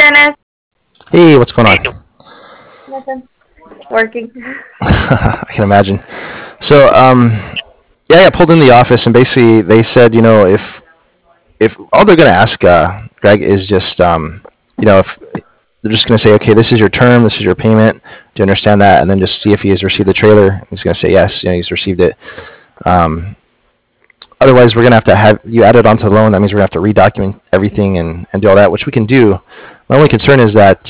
Dennis. Hey, what's going on? Nothing. Working. I can imagine. So, yeah, I got pulled in the office, and basically they said, if all they're going to ask Greg is just, if they're just going to say, okay, this is your term, this is your payment, do you understand that? And then just see if he has received the trailer. He's going to say yes, he's received it. Um, Otherwise, we're going to have you added onto the loan. That means we're going to have to redocument everything and do all that, which we can do. My only concern is that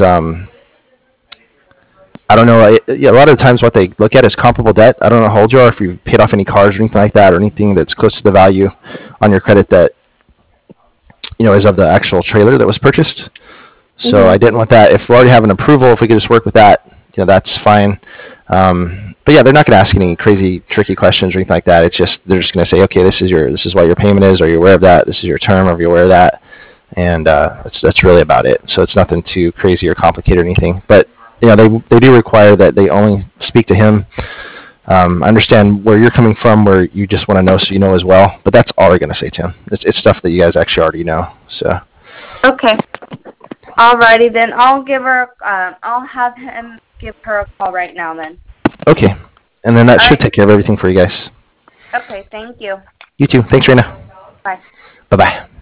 I don't know. Yeah, a lot of the times what they look at is comparable debt. I don't know how old you are, if you've paid off any cars or anything like that, or anything that's close to the value on your credit that is of the actual trailer that was purchased. So I didn't want that. If we already have an approval, if we could just work with that, that's fine. But yeah, they're not going to ask any crazy, tricky questions or anything like that. It's just they're just going to say, okay, this is what your payment is. Are you aware of that? This is your term. Are you aware of that? And that's really about it. So it's nothing too crazy or complicated or anything. But they do require that they only speak to him. I understand where you're coming from, where you just want to know so you know as well. But that's all they're going to say to him. It's stuff that you guys actually already know. So. Okay. Alrighty then. I'll give her. I'll have him give her a call right now then. Okay. And then that All should right. take care of everything for you guys. Okay. Thank you. You too. Thanks, Raina. Bye. Bye-bye.